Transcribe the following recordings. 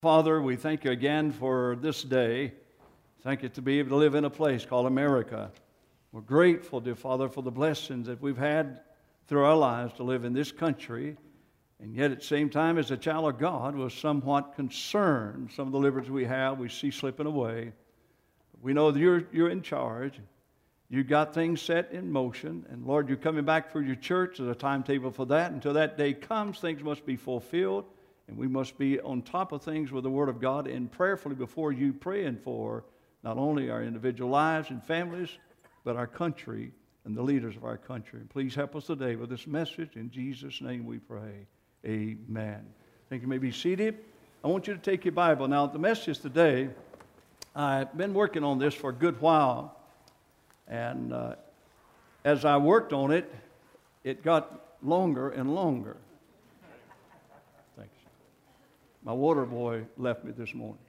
Father, we thank you again for this day. Thank you to be able to live in a place called America. We're grateful, dear Father, for the blessings that we've had through our lives to live in this country. And yet at the same time, as a child of God, we're somewhat concerned. Some of the liberties we have, we see slipping away. We know that you're in charge. You've got things set in motion. And Lord, you're coming back for your church. There's a timetable for that. Until that day comes, things must be fulfilled. And we must be on top of things with the Word of God and prayerfully before you, praying for not only our individual lives and families, but our country and the leaders of our country. And please help us today with this message. In Jesus' name we pray. Amen. I think you may be seated. I want you to take your Bible. Now, the message today, I've been working on this for a good while. And as I worked on it, it got longer and longer. Thanks. My water boy left me this morning.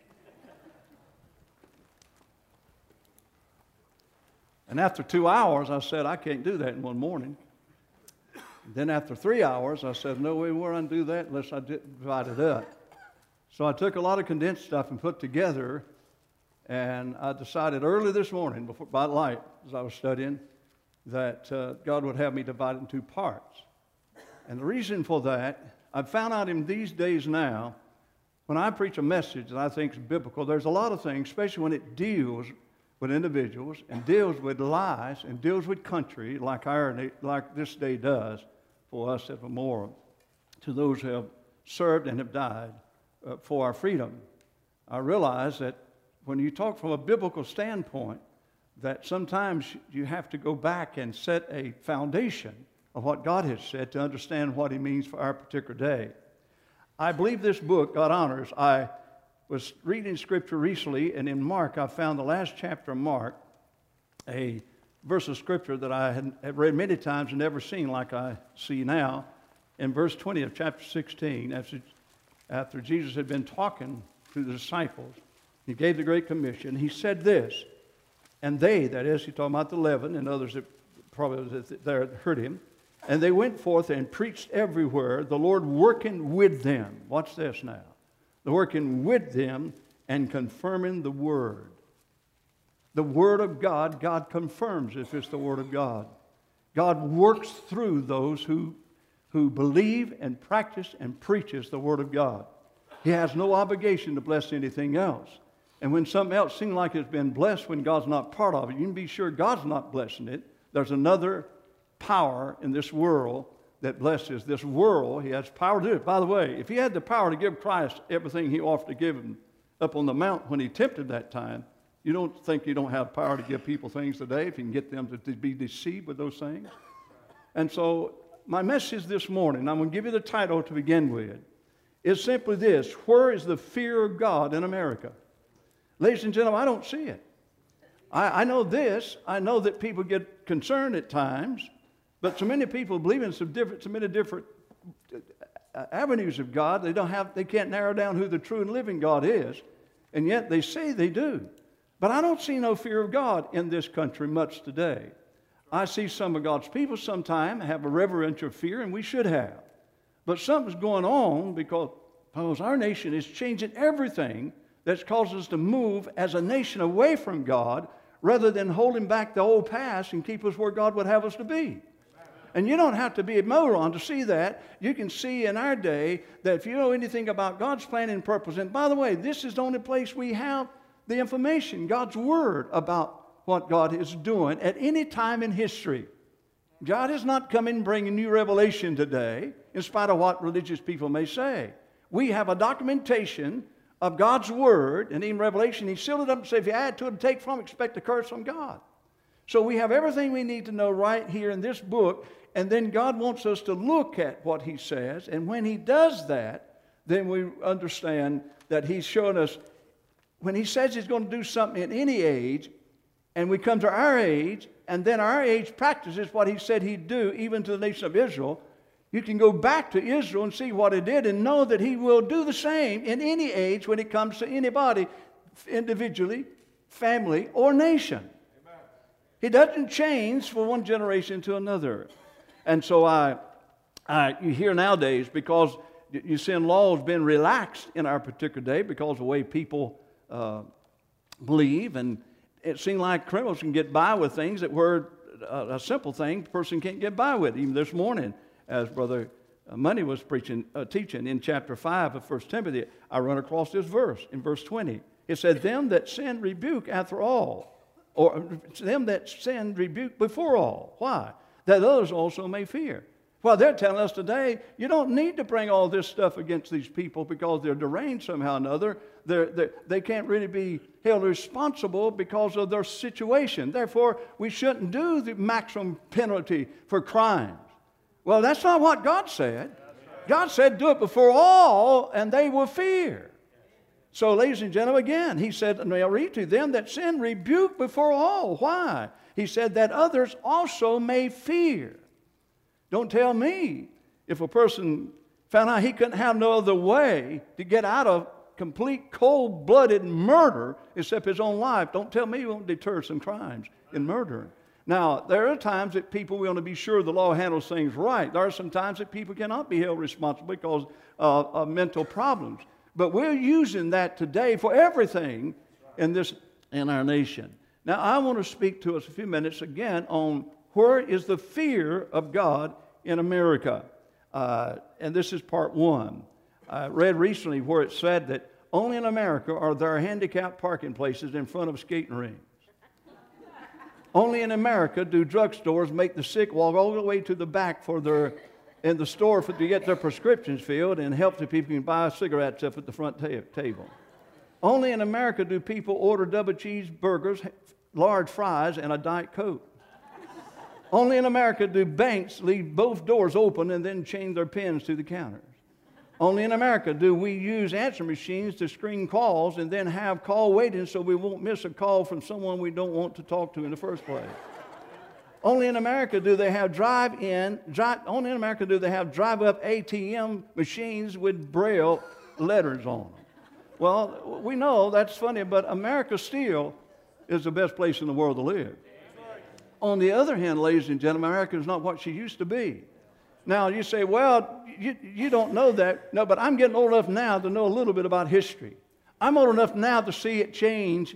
And after 2 hours, I said, I can't do that in one morning. And then after 3 hours, I said, no way we're going to do that unless I divide it up. So I took a lot of condensed stuff and put together, and I decided early this morning, by light, as I was studying, that God would have me divide it in two parts. And the reason for that, I've found out in these days now, when I preach a message that I think is biblical, there's a lot of things, especially when it deals with individuals and deals with lives and deals with country like this day does for us at Memorial, to those who have served and have died for our freedom. I realize that when you talk from a biblical standpoint, that sometimes you have to go back and set a foundation of what God has said to understand what He means for our particular day. I believe this book, God Honors, I was reading Scripture recently, and in Mark, I found the last chapter of Mark, a verse of Scripture that I had read many times and never seen like I see now. In verse 20 of chapter 16, after Jesus had been talking to the disciples, He gave the Great Commission. He said this, and they, that is, He's talking about the 11 and others that probably there heard Him, and they went forth and preached everywhere, the Lord working with them. Watch this now. The working with them and confirming the Word. The Word of God, God confirms if it's the Word of God. God works through those who believe and practice and preaches the Word of God. He has no obligation to bless anything else. And when something else seems like it's been blessed when God's not part of it, you can be sure God's not blessing it. There's another power in this world that blesses this world. He has power to do it. By the way, if He had the power to give Christ everything He offered to give Him up on the mount when He tempted that time, you don't think you don't have power to give people things today if you can get them to be deceived with those things? And so my message this morning, I'm going to give you the title to begin with, is simply this: where is the fear of God in America? Ladies and gentlemen, I don't see it. I know this. I know that people get concerned at times, but so many people believe in so many different avenues of God, they can't narrow down who the true and living God is, and yet they say they do. But I don't see no fear of God in this country much today. I see some of God's people sometimes have a reverential fear, and we should have. But something's going on because our nation is changing everything that's caused us to move as a nation away from God rather than holding back the old past and keep us where God would have us to be. And you don't have to be a moron to see that. You can see in our day that if you know anything about God's plan and purpose, and by the way, this is the only place we have the information, God's Word, about what God is doing at any time in history. God is not coming bringing new revelation today, in spite of what religious people may say. We have a documentation of God's Word, and in Revelation, He sealed it up and said, if you add to it and take from it, expect a curse from God. So we have everything we need to know right here in this book, and then God wants us to look at what He says, and when He does that, then we understand that He's showing us, when He says He's going to do something in any age, and we come to our age, and then our age practices what He said He'd do, even to the nation of Israel, you can go back to Israel and see what He did and know that He will do the same in any age when it comes to anybody, individually, family, or nation. Amen. He doesn't change from one generation to another. And so you hear nowadays, because you see, law has been relaxed in our particular day because of the way people believe, and it seems like criminals can get by with things that were a simple thing a person can't get by with. Even this morning, as Brother Money was teaching in chapter 5 of 1 Timothy, I run across this verse in verse 20. It said, them that sin rebuke after all, or them that sin rebuke before all. Why? That others also may fear. Well, they're telling us today, you don't need to bring all this stuff against these people because they're deranged somehow or another. They can't really be held responsible because of their situation. Therefore, we shouldn't do the maximum penalty for crimes. Well, that's not what God said. God said, do it before all, and they will fear. So, ladies and gentlemen, again, he said, and I'll read to them that sin rebuke before all. Why? He said that others also may fear. Don't tell me if a person found out he couldn't have no other way to get out of complete cold-blooded murder except his own life. Don't tell me he won't deter some crimes in murder. Now, there are times that people want to be sure the law handles things right. There are some times that people cannot be held responsible because of mental problems. But we're using that today for everything in our nation. Now, I want to speak to us a few minutes again on where is the fear of God in America. And this is part one. I read recently where it said that only in America are there handicapped parking places in front of skating rinks. Only in America do drugstores make the sick walk all the way to the back in the store to get their prescriptions filled and help the people can buy cigarettes up at the front table. Only in America do people order double cheeseburgers, large fries, and a Diet Coke. Only in America do banks leave both doors open and then chain their pens to the counters. Only in America do we use answer machines to screen calls and then have call waiting so we won't miss a call from someone we don't want to talk to in the first place. Only in America do they have drive-up ATM machines with Braille letters on them. Well, we know that's funny, but America still is the best place in the world to live. On the other hand, ladies and gentlemen, America is not what she used to be. Now, you say, well, you don't know that. No, but I'm getting old enough now to know a little bit about history. I'm old enough now to see it change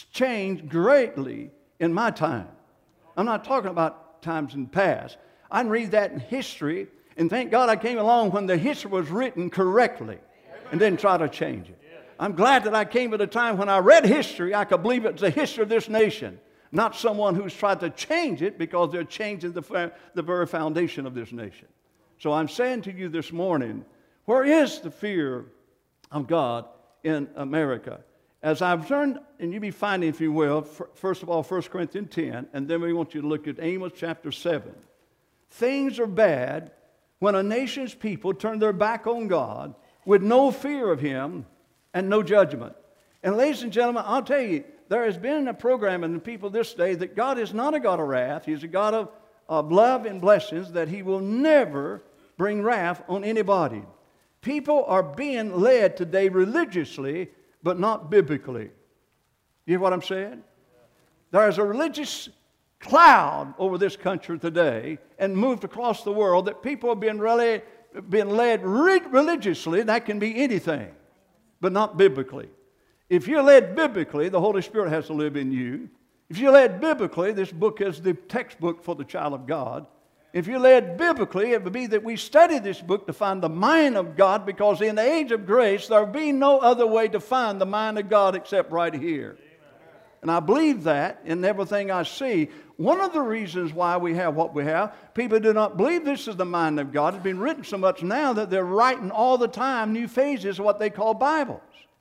greatly in my time. I'm not talking about times in the past. I can read that in history, and thank God I came along when the history was written correctly and didn't try to change it. I'm glad that I came at a time when I read history, I could believe it's the history of this nation, not someone who's tried to change it because they're changing the very foundation of this nation. So I'm saying to you this morning, where is the fear of God in America? As I've turned, and you be finding, if you will, first of all, 1 Corinthians 10, and then we want you to look at Amos chapter 7. Things are bad when a nation's people turn their back on God with no fear of Him and no judgment. And ladies and gentlemen, I'll tell you, there has been a program in the people this day that God is not a God of wrath. He's a God of love and blessings, that He will never bring wrath on anybody. People are being led today religiously, but not biblically. You hear what I'm saying? There is a religious cloud over this country today and moved across the world that people are being led religiously. That can be anything, but not biblically. If you're led biblically, the Holy Spirit has to live in you. If you're led biblically, this book is the textbook for the child of God. If you're led biblically, it would be that we study this book to find the mind of God, because in the age of grace, there will be no other way to find the mind of God except right here. And I believe that in everything I see. One of the reasons why we have what we have, people do not believe this is the mind of God. It's been written so much now that they're writing all the time new phases of what they call Bibles.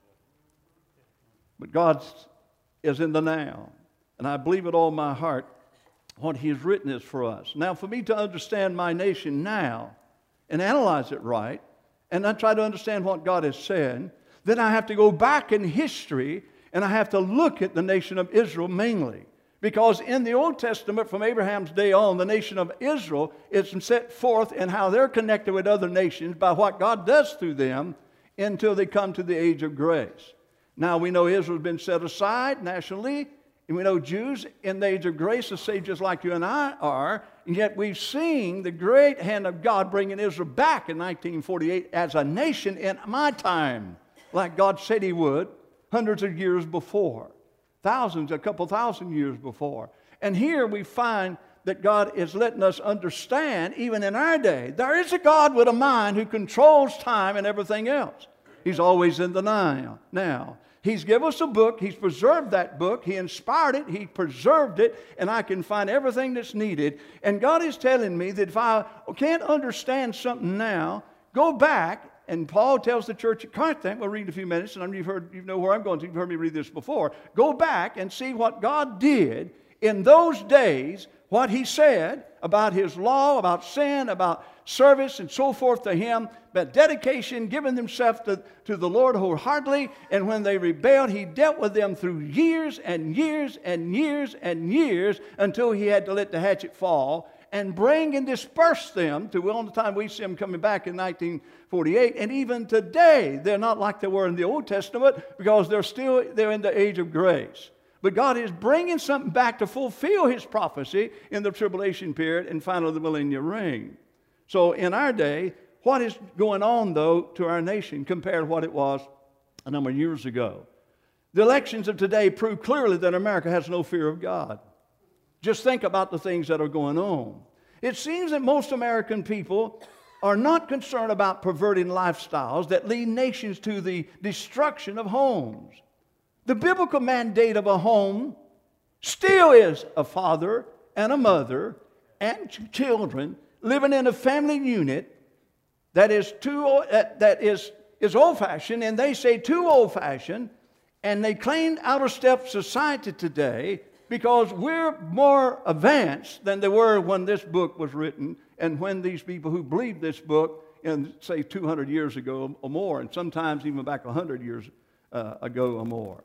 But God is in the now. And I believe with all my heart what He has written is for us. Now, for me to understand my nation now and analyze it right, and I try to understand what God has said, then I have to go back in history and I have to look at the nation of Israel mainly. Because in the Old Testament, from Abraham's day on, the nation of Israel is set forth in how they're connected with other nations by what God does through them until they come to the age of grace. Now, we know Israel has been set aside nationally And we know Jews in the age of grace are saved just like you and I are. And yet we've seen the great hand of God bringing Israel back in 1948 as a nation in my time, like God said He would hundreds of years before. A couple thousand years before. And here we find that God is letting us understand, even in our day, there is a God with a mind who controls time and everything else. He's always in the now. He's given us a book. He's preserved that book. He inspired it. He preserved it. And I can find everything that's needed. And God is telling me that if I can't understand something now, go back. And Paul tells the church at Corinth, we'll read in a few minutes, and you know where I'm going to. You've heard me read this before. Go back and see what God did in those days, what He said about His law, about sin, about service, and so forth to Him, but dedication, giving themselves to the Lord wholeheartedly. And when they rebelled, He dealt with them through years and years and years and years until He had to let the hatchet fall and bring and disperse them to the time we see them coming back in 1948. And even today, they're not like they were in the Old Testament because they're in the age of grace. But God is bringing something back to fulfill His prophecy in the tribulation period and finally the millennial reign. So in our day, what is going on, though, to our nation compared to what it was a number of years ago? The elections of today prove clearly that America has no fear of God. Just think about the things that are going on. It seems that most American people are not concerned about perverting lifestyles that lead nations to the destruction of homes. The biblical mandate of a home still is a father and a mother and children living in a family unit that is old-fashioned, and they say too old-fashioned, and they claim out-of-step society today because we're more advanced than they were when this book was written and when these people who believed this book in, say, 200 years ago or more, and sometimes even back 100 years ago or more.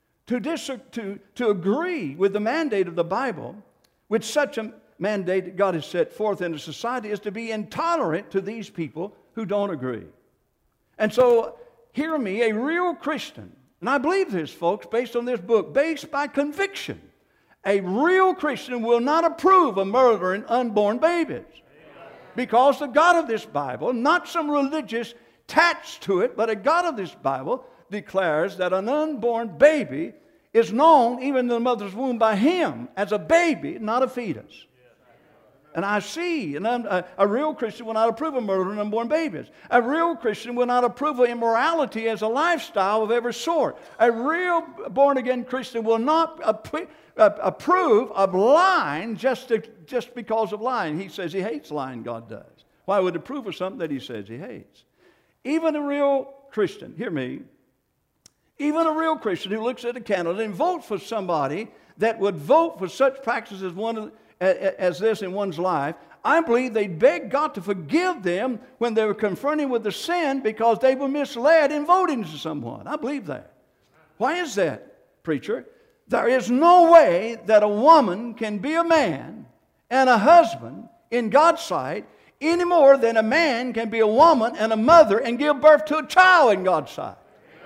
To agree with the mandate of the Bible, with such a mandate that God has set forth in a society, is to be intolerant to these people who don't agree. And so, hear me, a real Christian, and I believe this, folks, based on this book, based by conviction, a real Christian will not approve of murdering unborn babies. Because the God of this Bible, not some religious attached to it, but a God of this Bible declares that an unborn baby is known even in the mother's womb by Him as a baby, not a fetus. And I see a real Christian will not approve of murdering unborn babies. A real Christian will not approve of immorality as a lifestyle of every sort. A real born-again Christian will not approve of lying just because of lying. He says he hates lying, God does. Why would he approve of something that he says he hates? Even a real Christian, hear me, even a real Christian who looks at a candidate and votes for somebody that would vote for such practices as this in one's life, I believe they beg God to forgive them when they were confronted with the sin because they were misled in voting for someone. I believe that. Why is that, preacher? There is no way that a woman can be a man and a husband in God's sight any more than a man can be a woman and a mother and give birth to a child in God's sight.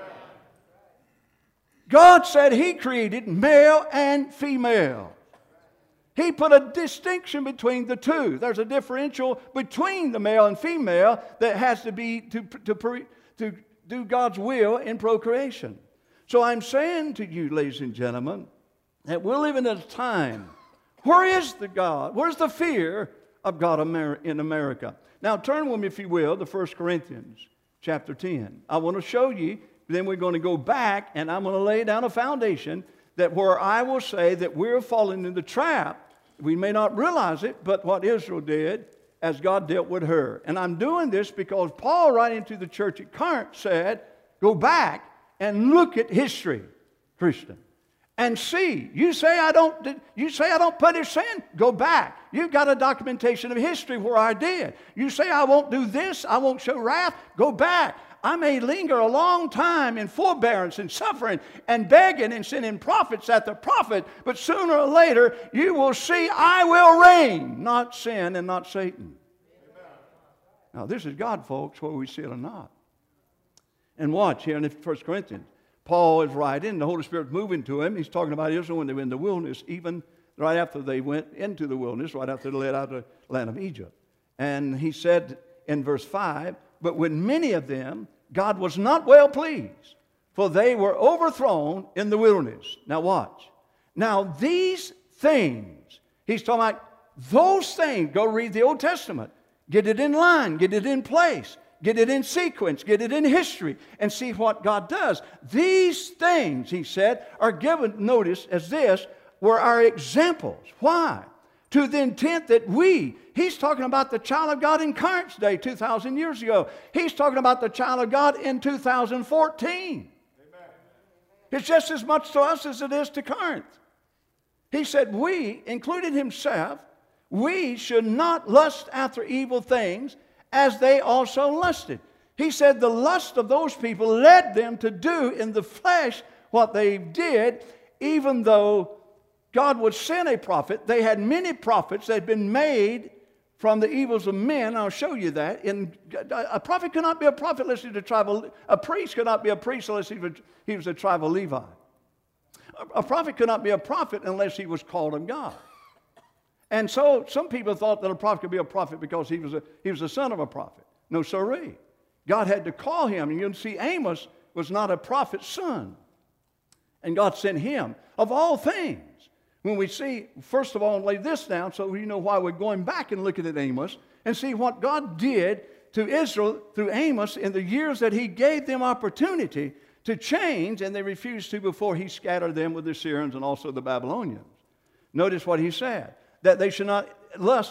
God said He created male and female. He put a distinction between the two. There's a differential between the male and female that has to be to do God's will in procreation. So I'm saying to you, ladies and gentlemen, that we're living at a time. Where is the God? Where's the fear of God in America? Now turn with me, if you will, to 1 Corinthians chapter 10. I want to show you. Then we're going to go back, and I'm going to lay down a foundation that where I will say that we're falling in the trap. We may not realize it, but what Israel did as God dealt with her. And I'm doing this because Paul, writing to the church at Corinth, said, go back and look at history, Christian, and see. You say I don't punish sin? Go back. You've got a documentation of history where I did. You say I won't do this, I won't show wrath? Go back. I may linger a long time in forbearance and suffering and begging and sending prophets after prophet, but sooner or later you will see I will reign, not sin and not Satan. Amen. Now this is God, folks, whether we see it or not. And watch here in 1 Corinthians. Paul is writing, the Holy Spirit moving to him. He's talking about Israel when they were in the wilderness, even right after they went into the wilderness, right after they led out of the land of Egypt. And he said in verse 5, but with many of them, God was not well pleased, for they were overthrown in the wilderness. Now watch. Now these things, he's talking about those things. Go read the Old Testament. Get it in line. Get it in place. Get it in sequence. Get it in history. And see what God does. These things, he said, are given, notice, as this, were our examples. Why? To the intent that he's talking about the child of God in Corinth's day 2,000 years ago. He's talking about the child of God in 2014. Amen. It's just as much to us as it is to Corinth. He said we, including himself, we should not lust after evil things as they also lusted. He said the lust of those people led them to do in the flesh what they did, even though God would send a prophet. They had many prophets that had been made from the evils of men. I'll show you that. A prophet could not be a prophet unless he was a tribe of, a priest could not be a priest unless he was a tribe of Levi. A prophet could not be a prophet unless he was called of God. And so some people thought that a prophet could be a prophet because he was a son of a prophet. No, sirree. God had to call him. And you can see Amos was not a prophet's son. And God sent him. Of all things, when we see, first of all, lay this down so you know why we're going back and looking at Amos and see what God did to Israel through Amos in the years that he gave them opportunity to change, and they refused to before he scattered them with the Syrians and also the Babylonians. Notice what he said. That they should not lust,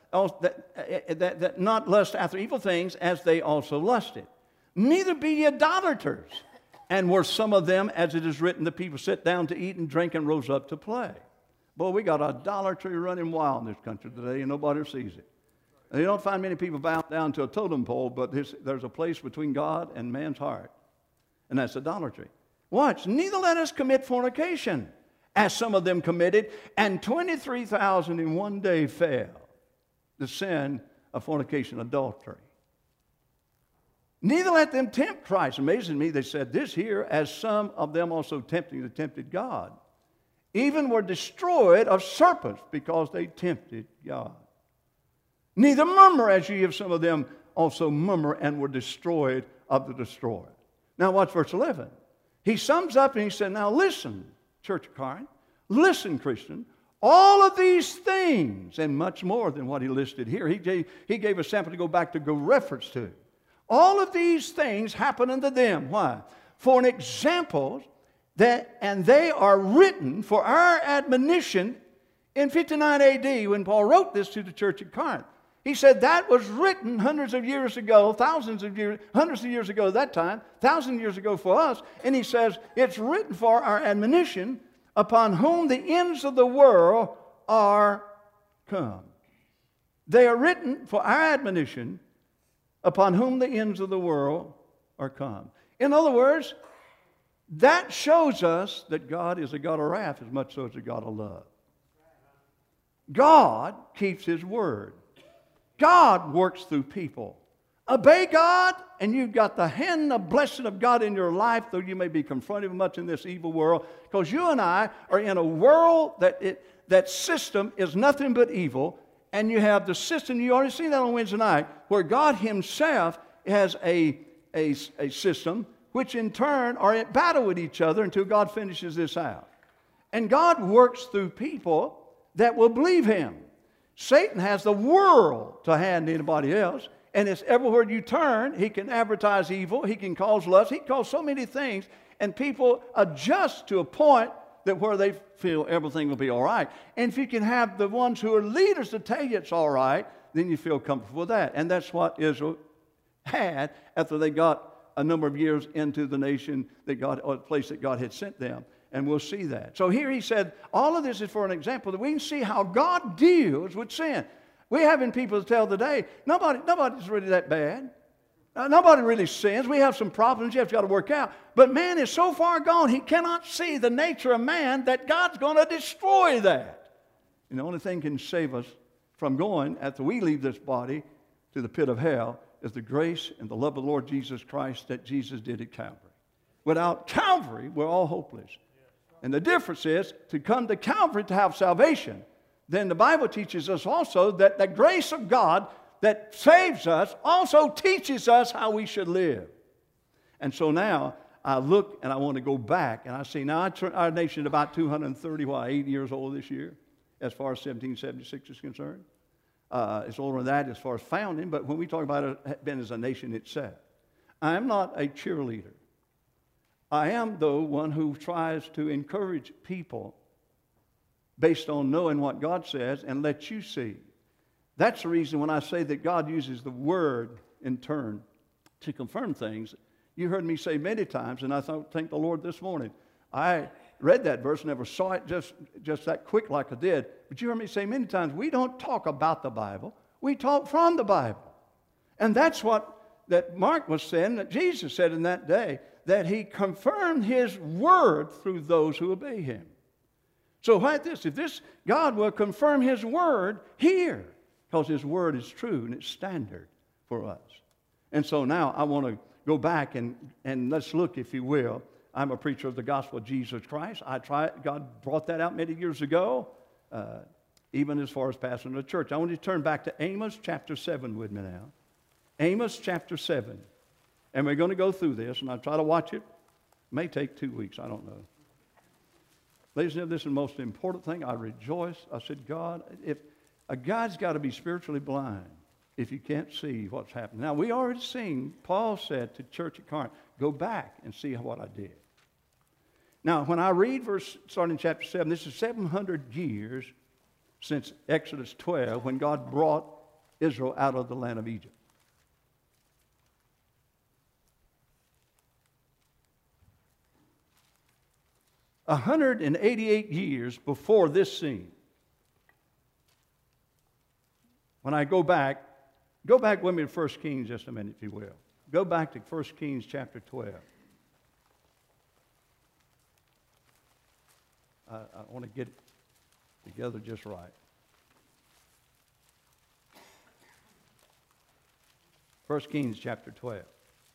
not lust after evil things as they also lusted. Neither be ye idolaters. And were some of them, as it is written, the people sit down to eat and drink and rose up to play. Boy, we got idolatry running wild in this country today, and nobody sees it. And you don't find many people bow down to a totem pole, but there's a place between God and man's heart, and that's idolatry. Watch. Neither let us commit fornication, as some of them committed, and 23,000 in one day fell. The sin of fornication, adultery. Neither let them tempt Christ. Amazing me, they said this here, as some of them also tempted God, even were destroyed of serpents because they tempted God. Neither murmur, as ye of some of them also murmur and were destroyed of the destroyer. Now watch verse 11. He sums up and he said, now listen, Church of Corinth, listen, Christian, all of these things and much more than what he listed here. He gave a sample to go back to go reference to. All of these things happen unto them. Why? For an example and they are written for our admonition in 59 AD when Paul wrote this to the church at Corinth. He said that was written hundreds of years ago, hundreds of years ago at that time, 1,000 years ago for us. And he says it's written for our admonition upon whom the ends of the world are come. They are written for our admonition upon whom the ends of the world are come. In other words, that shows us that God is a God of wrath as much so as a God of love. God keeps His word. God works through people. Obey God, and you've got the hand of blessing of God in your life, though you may be confronted much in this evil world, because you and I are in a world that system is nothing but evil, and you have the system, you already seen that on Wednesday night, where God Himself has a system which in turn are at battle with each other until God finishes this out. And God works through people that will believe Him. Satan has the world to hand to anybody else, and it's everywhere you turn, he can advertise evil, he can cause lust, he can cause so many things, and people adjust to a point that where they feel everything will be all right. And if you can have the ones who are leaders to tell you it's all right, then you feel comfortable with that. And that's what Israel had after they got a number of years into the nation that God, or the place that God had sent them. And we'll see that. So here he said, all of this is for an example that we can see how God deals with sin. We're having people tell today, nobody's really that bad. Nobody really sins. We have some problems you have got to work out. But man is so far gone, he cannot see the nature of man that God's going to destroy that. And the only thing can save us from going, after we leave this body, to the pit of hell, is the grace and the love of the Lord Jesus Christ that Jesus did at Calvary. Without Calvary, we're all hopeless. And the difference is to come to Calvary to have salvation. Then the Bible teaches us also that the grace of God that saves us also teaches us how we should live. And so now I look and I want to go back and I see now our nation is about 8 years old this year as far as 1776 is concerned. It's older than that as far as founding, but when we talk about it being as a nation itself. I am not a cheerleader. I am, though, one who tries to encourage people based on knowing what God says and let you see. That's the reason when I say that God uses the Word in turn to confirm things. You heard me say many times, and I thank the Lord this morning. I read that verse, never saw it just that quick like I did. But you heard me say many times, we don't talk about the Bible. We talk from the Bible. And that's what that Mark was saying, that Jesus said in that day, that he confirmed his word through those who obey him. So like this, if this God will confirm his word here, because his word is true and it's standard for us. And so now I want to go back and let's look, if you will. I'm a preacher of the gospel of Jesus Christ. God brought that out many years ago, even as far as pastoring the church. I want you to turn back to Amos chapter 7 with me now. Amos chapter 7. And we're going to go through this, and I'll try to watch it. It may take 2 weeks, I don't know. Ladies and gentlemen, this is the most important thing. I rejoice. I said, God, if a guy's got to be spiritually blind if you can't see what's happening. Now, we already seen, Paul said to the church at Corinth, go back and see what I did. Now, when I read starting in chapter 7, this is 700 years since Exodus 12, when God brought Israel out of the land of Egypt. A 188 years before this scene. When I go back with me to 1 Kings just a minute, if you will. Go back to 1 Kings chapter 12. I want to get it together just right. 1 Kings chapter 12.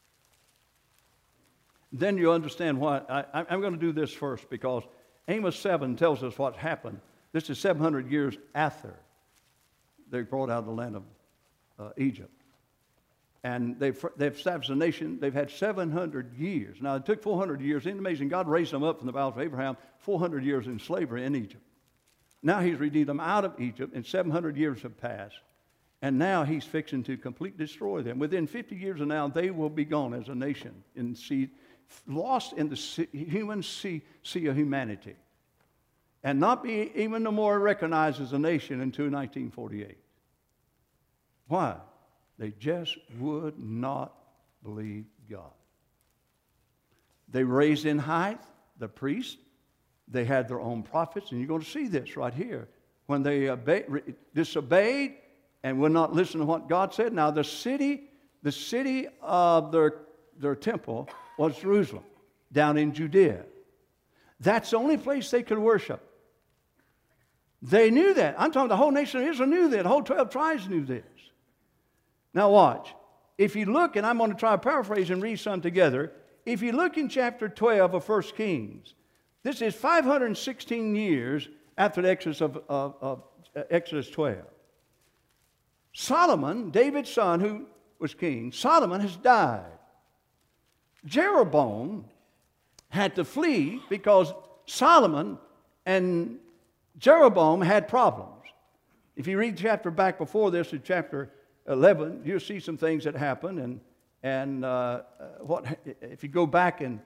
Then you'll understand why. I'm going to do this first because Amos 7 tells us what happened. This is 700 years after they brought out of the land of Egypt. And they've established a nation. They've had 700 years. Now, it took 400 years. Isn't it amazing? God raised them up from the bowels of Abraham, 400 years in slavery in Egypt. Now he's redeemed them out of Egypt, and 700 years have passed. And now he's fixing to completely destroy them. Within 50 years of now, they will be gone as a nation, lost in the human sea of humanity. And not be even no more recognized as a nation until 1948. Why? They just would not believe God. They raised in height the priests. They had their own prophets. And you're going to see this right here. When they disobeyed and would not listen to what God said. Now the city of their temple was Jerusalem, down in Judea. That's the only place they could worship. They knew that. I'm talking the whole nation of Israel knew that. The whole 12 tribes knew this. Now watch. If you look, and I'm going to try to paraphrase and read some together. If you look in chapter 12 of 1 Kings, this is 516 years after the Exodus of Exodus 12. Solomon, David's son, who was king, Solomon has died. Jeroboam had to flee because Solomon and Jeroboam had problems. If you read the chapter back before this, in chapter 11, you'll see some things that happen. And if you go back and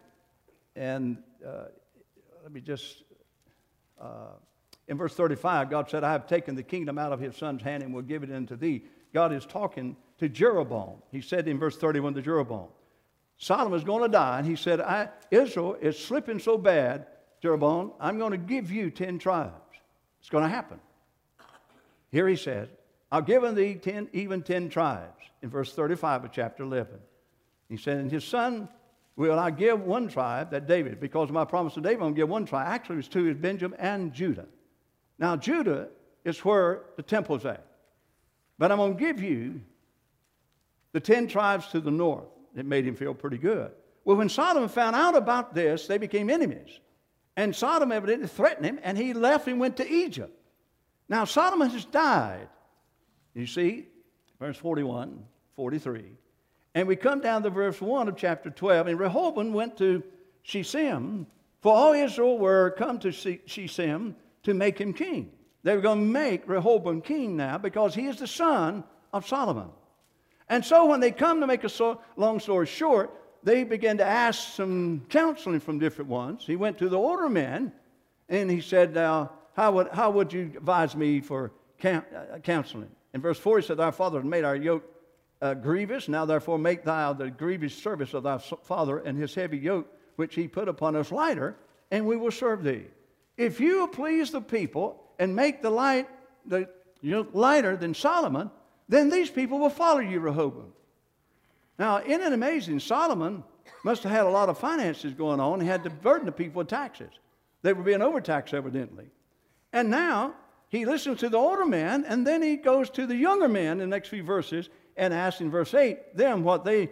let me just in verse 35, God said, "I have taken the kingdom out of his son's hand and will give it unto thee." God is talking to Jeroboam. He said in verse 31 to Jeroboam, Solomon's going to die, and he said, Israel is slipping so bad, Jeroboam, I'm going to give you 10 tribes. It's going to happen. Here he says, I'll give thee 10 tribes, in verse 35 of chapter 11. He said, and his son will I give one tribe, that David, because of my promise to David, I'm going to give one tribe. Actually, it's two, is Benjamin and Judah. Now, Judah is where the temple's at. But I'm going to give you the 10 tribes to the north. It made him feel pretty good. Well, when Sodom found out about this, they became enemies. And Sodom evidently threatened him, and he left and went to Egypt. Now, Sodom has died. You see, verse 41, 43. And we come down to verse 1 of chapter 12. And Rehoboam went to Shechem, for all Israel were come to Shechem to make him king. They were going to make Rehoboam king now because he is the son of Solomon. And so when they come to make a long story short, they began to ask some counseling from different ones. He went to the older men, and he said, how would you advise me for counseling? In verse 4, he said, Our father has made our yoke grievous. Now therefore make thou the grievous service of thy father and his heavy yoke, which he put upon us lighter, and we will serve thee. If you please the people and make the yoke lighter than Solomon, then these people will follow you, Rehoboam. Now, isn't it amazing? Solomon must have had a lot of finances going on. He had to burden the people with taxes. They were being overtaxed, evidently. And now he listens to the older man, and then he goes to the younger man in the next few verses and asks in verse 8 them what they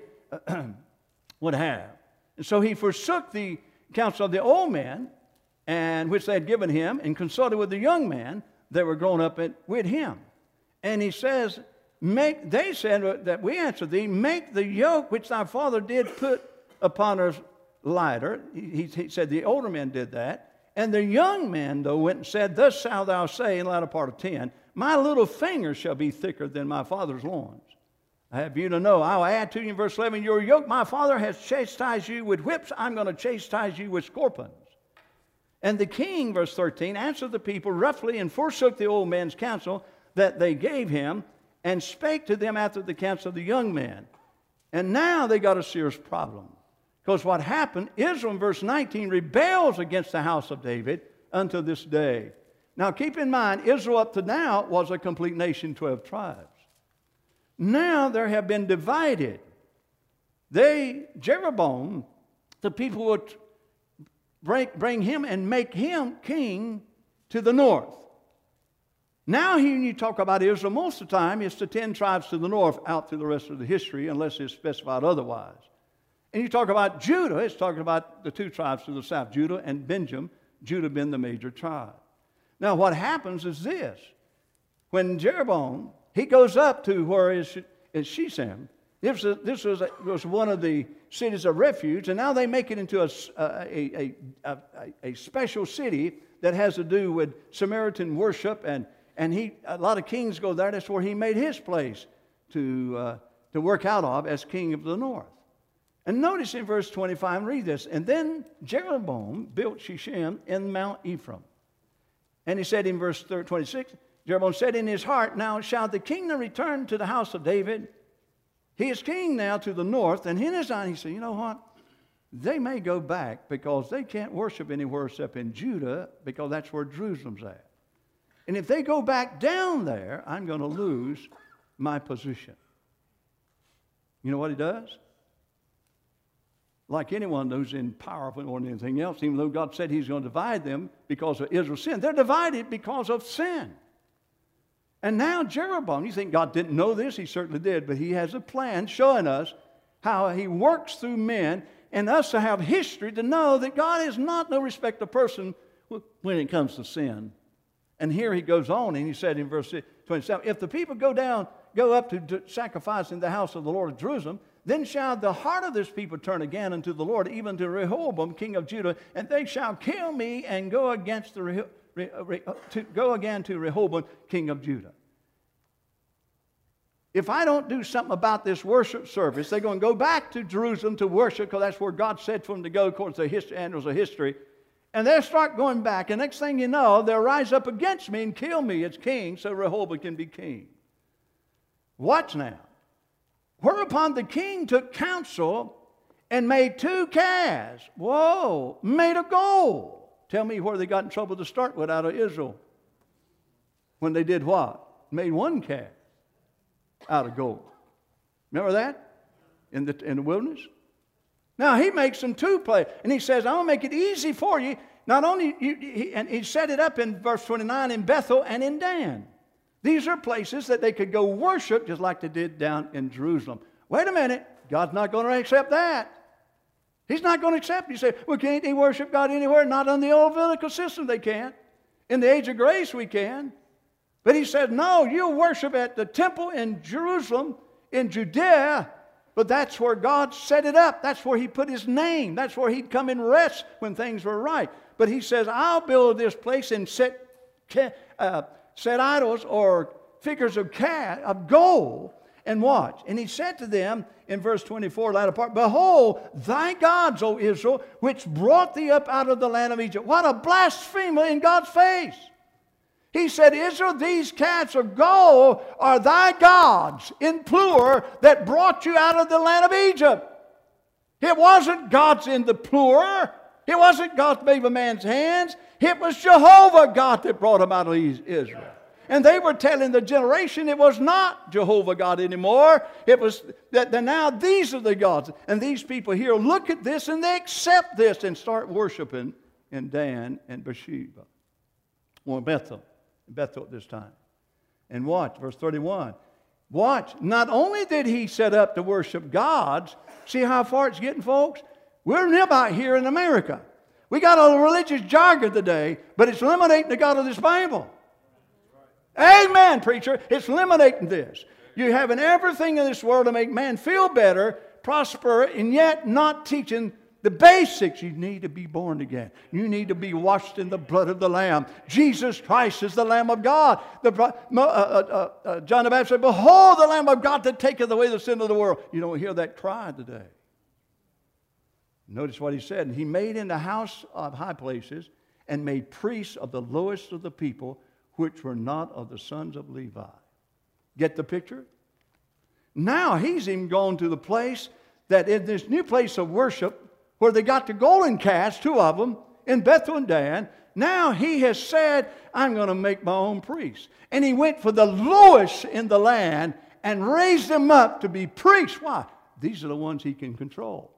would have. And so he forsook the counsel of the old man, and which they had given him, and consulted with the young man that were grown up with him. And he says, they said that we answered thee, make the yoke which thy father did put upon us lighter. He said the older men did that. And the young man, though, went and said, Thus shalt thou say in the latter part of 10, My little finger shall be thicker than my father's loins. I have you to know, I will add to you in verse 11, Your yoke my father has chastised you with whips, I'm going to chastise you with scorpions. And the king, verse 13, answered the people roughly and forsook the old man's counsel that they gave him, and spake to them after the counsel of the young man. And now they got a serious problem. Because what happened, Israel in verse 19 rebels against the house of David unto this day. Now keep in mind, Israel up to now was a complete nation, 12 tribes. Now there have been divided. Jeroboam, the people would bring him and make him king to the north. Now, when you talk about Israel, most of the time, it's the 10 tribes to the north out through the rest of the history, unless it's specified otherwise. And you talk about Judah, it's talking about the 2 tribes to the south, Judah and Benjamin, Judah being the major tribe. Now, what happens is this. When Jeroboam, he goes up to where is Shechem. This was one of the cities of refuge, and now they make it into a special city that has to do with Samaritan worship, and a lot of kings go there. That's where he made his place to work out of as king of the north. And notice in verse 25, read this. And then Jeroboam built Shechem in Mount Ephraim. And he said in verse 26, Jeroboam said in his heart, Now shall the kingdom return to the house of David? He is king now to the north. And in his mind, he said, you know what? They may go back because they can't worship anywhere except in Judah, because that's where Jerusalem's at. And if they go back down there, I'm going to lose my position. You know what he does? Like anyone who's in power or anything else, even though God said he's going to divide them because of Israel's sin, they're divided because of sin. And now Jeroboam, you think God didn't know this? He certainly did, but he has a plan showing us how he works through men and us to have history to know that God is not no respecter of person when it comes to sin. And here he goes on, and he said in verse 27, If the people go up to sacrifice in the house of the Lord of Jerusalem, then shall the heart of this people turn again unto the Lord, even to Rehoboam, king of Judah, and they shall kill me and go against go again to Rehoboam, king of Judah. If I don't do something about this worship service, they're going to go back to Jerusalem to worship, because that's where God said for them to go, according to the annals of history. And they'll start going back, and next thing you know, they'll rise up against me and kill me as king, so Rehoboam can be king. Watch now. Whereupon the king took counsel and made 2 calves. Whoa, made of gold. Tell me where they got in trouble to start with out of Israel. When they did what? Made 1 calf out of gold. Remember that? In the wilderness? Now, he makes them 2 places. And he says, I'm going to make it easy for you. Not only, and he set it up in verse 29 in Bethel and in Dan. These are places that they could go worship just like they did down in Jerusalem. Wait a minute. God's not going to accept that. He's not going to accept it. You say, well, can't they worship God anywhere? Not on the old Levitical system they can't. In the age of grace we can. But he said, no, you worship at the temple in Jerusalem, in Judea, but that's where God set it up. That's where he put his name. That's where he'd come and rest when things were right. But he says, I'll build this place and set idols or figures of gold and watch. And he said to them in verse 24, latter part, behold, thy gods, O Israel, which brought thee up out of the land of Egypt. What a blasphemer in God's face. He said, Israel, these cats of gold are thy gods, in plural, that brought you out of the land of Egypt. It wasn't gods in the plural. It wasn't God made with man's hands. It was Jehovah God that brought them out of Israel. And they were telling the generation it was not Jehovah God anymore. It was that now these are the gods. And these people here look at this and they accept this and start worshiping in Dan and Beersheba. Or Bethel at this time. And watch, verse 31. Watch, not only did he set up to worship gods, see how far it's getting, folks? We're about here in America. We got a religious jargon today, but it's eliminating the God of this Bible. Amen, preacher. It's eliminating this. You're having everything in this world to make man feel better, prosper, and yet not teaching the basics. You need to be born again. You need to be washed in the blood of the Lamb. Jesus Christ is the Lamb of God. John the Baptist said, behold the Lamb of God that taketh away the sin of the world. You don't hear that cry today. Notice what he said. And he made in the house of high places and made priests of the lowest of the people, which were not of the sons of Levi. Get the picture? Now he's even gone to the place that in this new place of worship, where they got the golden calves, 2 of them, in Bethel and Dan. Now he has said, I'm going to make my own priests. And he went for the lowest in the land and raised them up to be priests. Why? These are the ones he can control.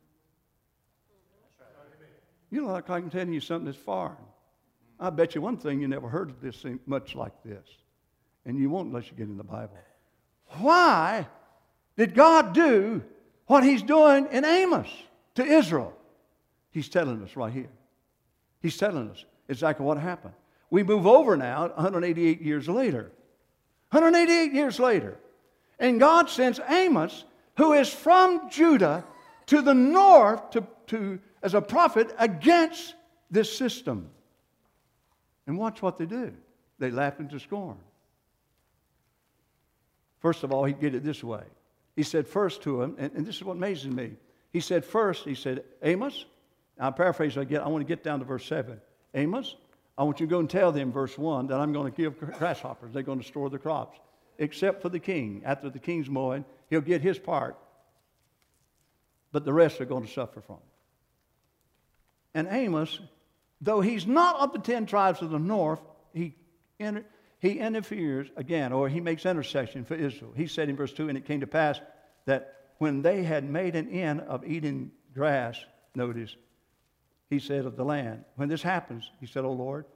You know, like I can tell you something that's foreign. I bet you one thing, you never heard of this thing much like this. And you won't unless you get in the Bible. Why did God do what he's doing in Amos to Israel? He's telling us right here. He's telling us exactly what happened. We move over now 188 years later. 188 years later. And God sends Amos, who is from Judah, to the north as a prophet against this system. And watch what they do. They laugh into scorn. First of all, he did it this way. He said first to him, and this is what amazes me. He said first, he said, Amos, now I'm paraphrasing again, I want to get down to verse 7. Amos, I want you to go and tell them, verse 1, that I'm going to give grasshoppers. They're going to store the crops. Except for the king. After the king's mowing, he'll get his part. But the rest are going to suffer from it. And Amos, though he's not of the 10 tribes of the north, he interferes again, or he makes intercession for Israel. He said in verse 2, and it came to pass that when they had made an end of eating grass, notice, he said of the land, when this happens, he said, O Lord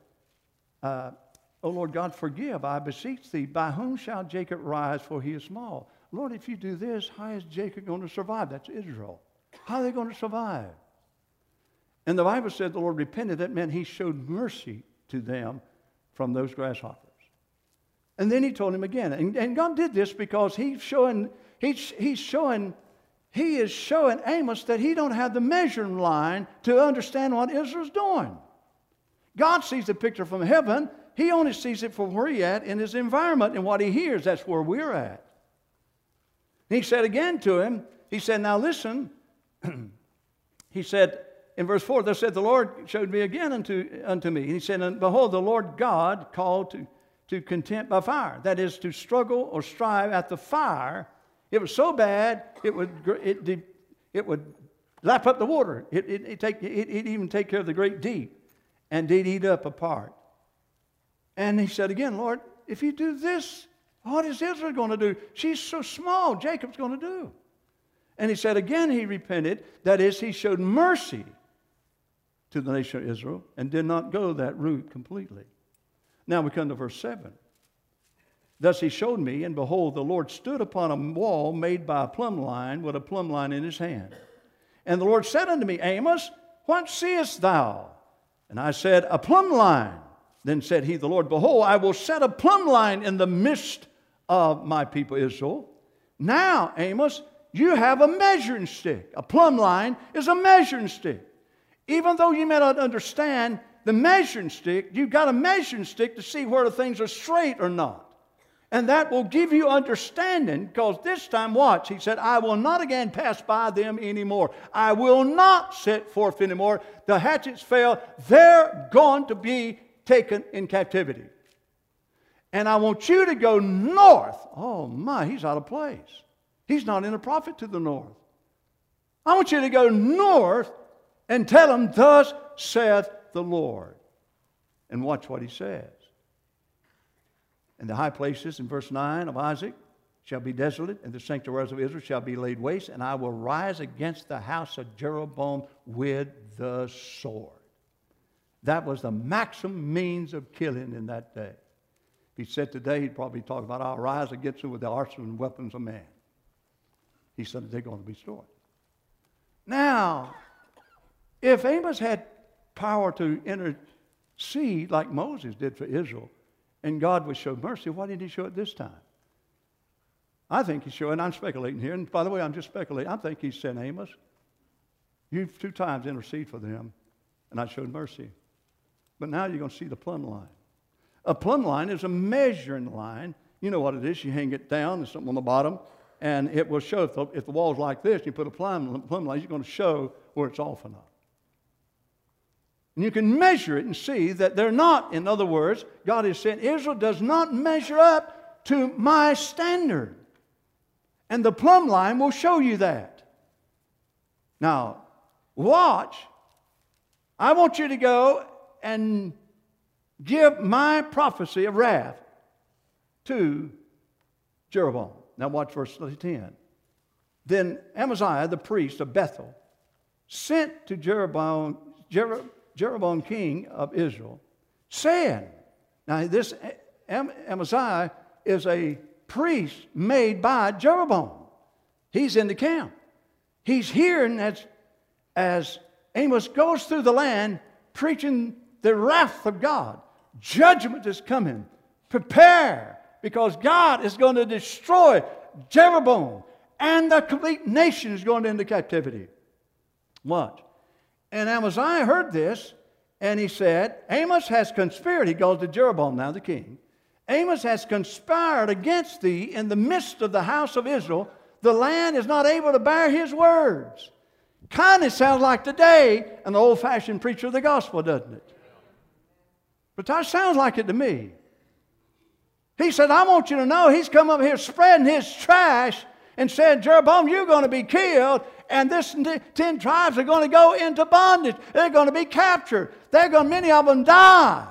God, forgive, I beseech thee, by whom shall Jacob rise, for he is small? Lord, if you do this, how is Jacob going to survive? That's Israel. How are they going to survive? And the Bible said the Lord repented. That meant he showed mercy to them from those grasshoppers. And then he told him again. And God did this because he is showing Amos that he don't have the measuring line to understand what Israel's doing. God sees the picture from heaven. He only sees it from where he's at in his environment and what he hears. That's where we're at. He said again to him, he said, now listen, he said, in verse 4, thus said the Lord showed me again unto me. And he said, and behold, the Lord God called to contempt by fire. That is, to struggle or strive at the fire. It was so bad, it would lap up the water. It'd even take care of the great deep. And they'd eat up a part. And he said again, Lord, if you do this, what is Israel going to do? She's so small, Jacob's going to do. And he said again, he repented. That is, he showed mercy to the nation of Israel and did not go that route completely. Now we come to verse 7. Thus he showed me, and behold, the Lord stood upon a wall made by a plumb line with a plumb line in his hand. And the Lord said unto me, Amos, what seest thou? And I said, a plumb line. Then said he, the Lord, behold, I will set a plumb line in the midst of my people Israel. Now, Amos, you have a measuring stick. A plumb line is a measuring stick. Even though you may not understand the measuring stick, you've got a measuring stick to see whether things are straight or not. And that will give you understanding, because this time, watch, he said, I will not again pass by them anymore. I will not set forth anymore. The hatchets fell. They're going to be taken in captivity. And I want you to go north. Oh my, he's out of place. He's not in a prophet to the north. I want you to go north and tell them, thus saith the Lord. And watch what he says. And the high places, in verse 9 of Isaac, shall be desolate, and the sanctuaries of Israel shall be laid waste, and I will rise against the house of Jeroboam with the sword. That was the maximum means of killing in that day. If he said today, he'd probably talk about, I'll rise against them with the arsenal and weapons of man. He said they're going to be destroyed. Now, if Amos had power to intercede like Moses did for Israel, and God would show mercy, why didn't he show it this time? I think he's showing, I'm speculating here, and by the way, I'm just speculating. I think he said, Amos, you've 2 times interceded for them, and I showed mercy. But now you're going to see the plumb line. A plumb line is a measuring line. You know what it is. You hang it down, there's something on the bottom, and it will show if the wall's like this, you put a plumb line, it's going to show where it's off or not. And you can measure it and see that they're not, in other words, God is saying, Israel does not measure up to my standard. And the plumb line will show you that. Now, watch. I want you to go and give my prophecy of wrath to Jeroboam. Now watch verse 10. Then Amaziah, the priest of Bethel, sent to Jeroboam king of Israel, saying, now this Amaziah is a priest made by Jeroboam. He's in the camp. He's hearing as Amos goes through the land preaching the wrath of God. Judgment is coming. Prepare, because God is going to destroy Jeroboam, and the complete nation is going into captivity. Watch. And Amaziah heard this, and he said, Amos has conspired. He goes to Jeroboam now, the king. Amos has conspired against thee in the midst of the house of Israel. The land is not able to bear his words. Kind of sounds like today an old-fashioned preacher of the gospel, doesn't it? But that sounds like it to me. He said, I want you to know he's come up here spreading his trash and said, Jeroboam, you're going to be killed, and this 10 tribes are going to go into bondage. They're going to be captured. Many of them die.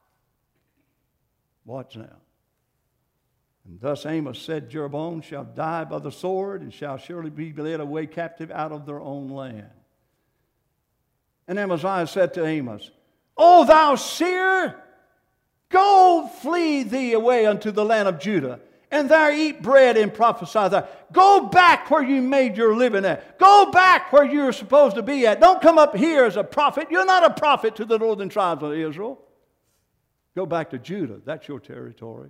Watch now. And thus Amos said, Jeroboam shall die by the sword, and shall surely be led away captive out of their own land. And Amaziah said to Amos, O thou seer, go flee thee away unto the land of Judah, and there eat bread and prophesy there. Go back where you made your living at. Go back where you're supposed to be at. Don't come up here as a prophet. You're not a prophet to the northern tribes of Israel. Go back to Judah. That's your territory.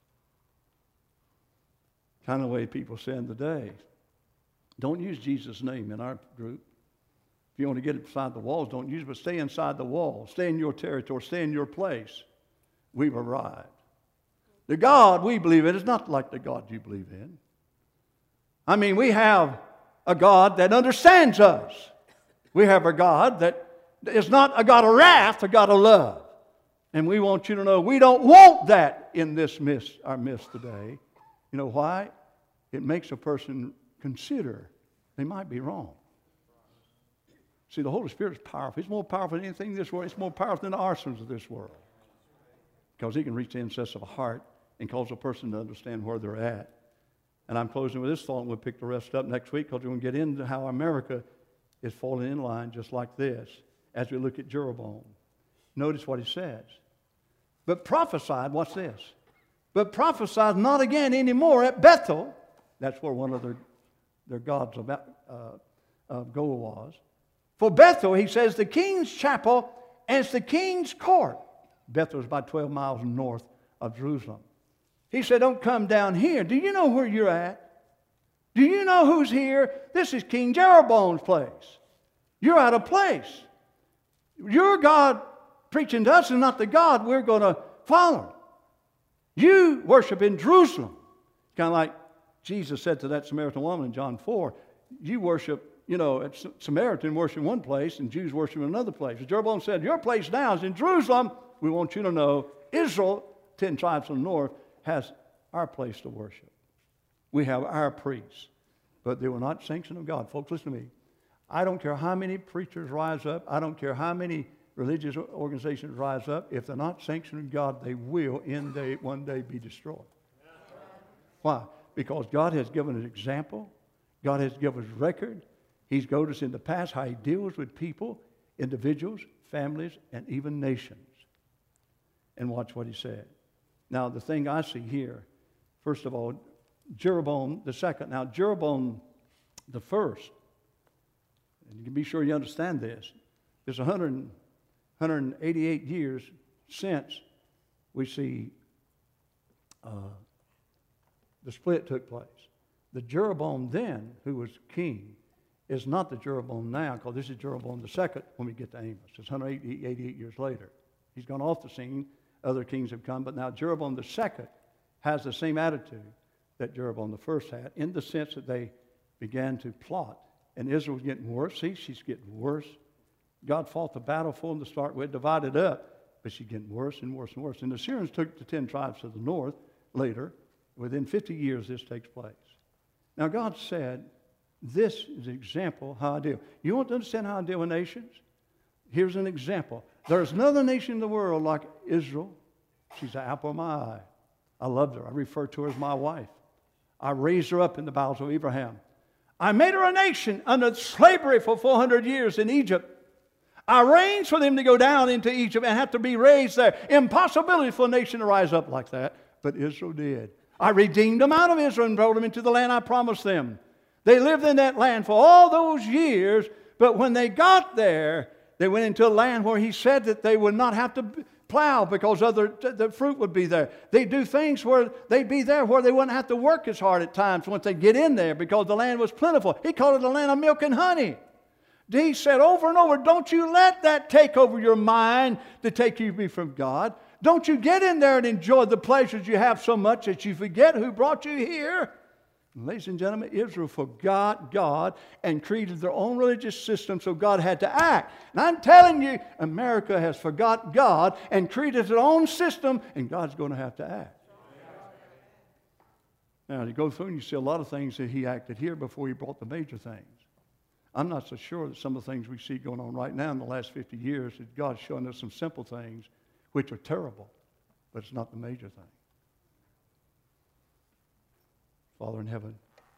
Kind of the way people say in the day. Don't use Jesus' name in our group. If you want to get inside the walls, don't use it, but stay inside the walls. Stay in your territory. Stay in your place. We've arrived. The God we believe in is not like the God you believe in. I mean, we have a God that understands us. We have a God that is not a God of wrath, a God of love. And we want you to know we don't want that in this our midst today. You know why? It makes a person consider they might be wrong. See, the Holy Spirit is powerful. He's more powerful than anything in this world. It's more powerful than the arsenals of this world. Because he can reach the incest of a heart and cause a person to understand where they're at. And I'm closing with this thought, and we'll pick the rest up next week, because we're going to get into how America is falling in line just like this as we look at Jeroboam. Notice what he says. But prophesied, watch this. But prophesied not again anymore at Bethel. That's where one of their gods of gold was. For Bethel, he says, the king's chapel and it's the king's court. Bethel is about 12 miles north of Jerusalem. He said, don't come down here. Do you know where you're at? Do you know who's here? This is King Jeroboam's place. You're out of place. Your God preaching to us is not the God we're going to follow. You worship in Jerusalem. Kind of like Jesus said to that Samaritan woman in John 4, you worship, Samaritan worship in one place and Jews worship in another place. Jeroboam said, your place now is in Jerusalem. We want you to know Israel, 10 tribes from the north, has our place to worship. We have our priests, but they were not sanctioned of God. Folks, listen to me. I don't care how many preachers rise up. I don't care how many religious organizations rise up. If they're not sanctioned of God, they will one day be destroyed. Why? Because God has given an example. God has given us record. He's showed us in the past how He deals with people, individuals, families, and even nations. And watch what He said. Now, the thing I see here, first of all, Jeroboam the second. Now, Jeroboam the first, and you can be sure you understand this, there's 188 years since we see the split took place. The Jeroboam then, who was king, is not the Jeroboam now, because this is Jeroboam the second when we get to Amos. It's 188 years later. He's gone off the scene. Other kings have come, but now Jeroboam the second has the same attitude that Jeroboam the first had, in the sense that they began to plot. And Israel was getting worse. See, she's getting worse. God fought the battle for them to start with, divided up, but she's getting worse and worse and worse. And the Syrians took the 10 tribes to the north later. Within 50 years, this takes place. Now, God said, this is an example of how I deal. You want to understand how I deal with nations? Here's an example. There's another nation in the world like Israel. She's the apple of my eye. I loved her. I refer to her as my wife. I raised her up in the bowels of Abraham. I made her a nation under slavery for 400 years in Egypt. I arranged for them to go down into Egypt and have to be raised there. Impossibility for a nation to rise up like that, but Israel did. I redeemed them out of Israel and brought them into the land I promised them. They lived in that land for all those years, but when they got there, they went into a land where He said that they would not have to plow because the fruit would be there. They'd do things where they'd be there where they wouldn't have to work as hard at times once they get in there because the land was plentiful. He called it a land of milk and honey. He said over and over, don't you let that take over your mind to take you away from God. Don't you get in there and enjoy the pleasures you have so much that you forget who brought you here. Ladies and gentlemen, Israel forgot God and created their own religious system, so God had to act. And I'm telling you, America has forgot God and created their own system, and God's going to have to act. Now, you go through and you see a lot of things that He acted here before He brought the major things. I'm not so sure that some of the things we see going on right now in the last 50 years, that God's showing us some simple things which are terrible, but it's not the major thing. Father in heaven,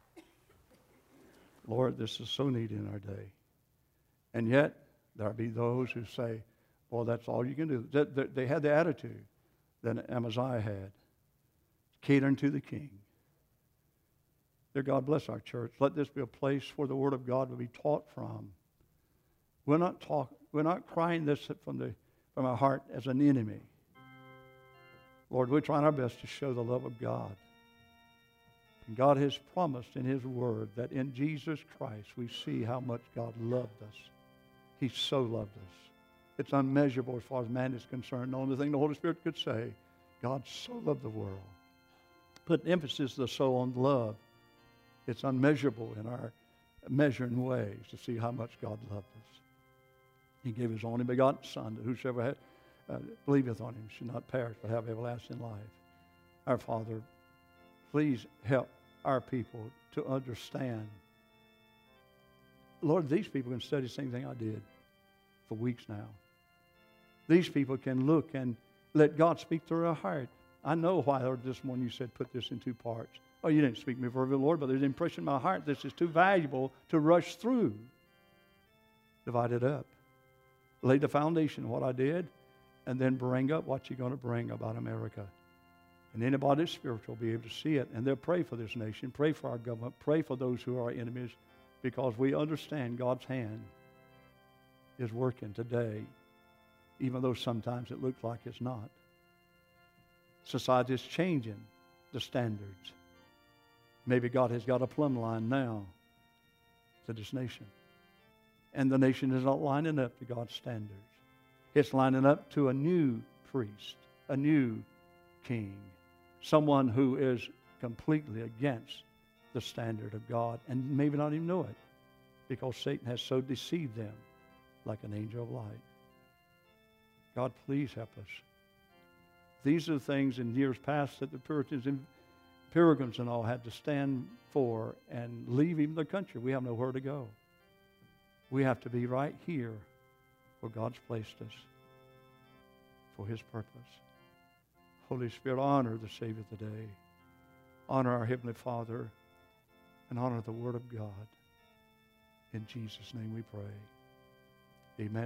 Lord, this is so needed in our day. And yet, there be those who say, well, that's all you can do. They had the attitude that Amaziah had, catering to the king. Dear God, bless our church. Let this be a place where the Word of God will be taught from. We're not crying this from our heart as an enemy. Lord, we're trying our best to show the love of God. And God has promised in His Word that in Jesus Christ we see how much God loved us. He so loved us. It's unmeasurable as far as man is concerned. The only thing the Holy Spirit could say, God so loved the world. Put emphasis of the soul on love. It's unmeasurable in our measuring ways to see how much God loved us. He gave His only begotten Son, that whosoever believeth on Him should not perish but have everlasting life. Our Father, please help our people to understand. Lord, these people can study the same thing I did for weeks now. These people can look and let God speak through their heart. I know why this morning you said put this in 2 parts. Oh, you didn't speak to me verbally, Lord, but there's an impression in my heart this is too valuable to rush through. Divide it up. Lay the foundation of what I did, and then bring up what you're going to bring about America. And anybody that's spiritual will be able to see it, and they'll pray for this nation, pray for our government, pray for those who are our enemies, because we understand God's hand is working today, even though sometimes it looks like it's not. Society is changing the standards. Maybe God has got a plumb line now to this nation. And the nation is not lining up to God's standards. It's lining up to a new priest, a new king, someone who is completely against the standard of God and maybe not even know it, because Satan has so deceived them like an angel of light. God, please help us. These are the things in years past that the Puritans and Pilgrims and all had to stand for and leave even the country. We have nowhere to go. We have to be right here where God's placed us for His purpose. Holy Spirit, honor the Savior today. Honor our Heavenly Father and honor the Word of God. In Jesus' name we pray. Amen.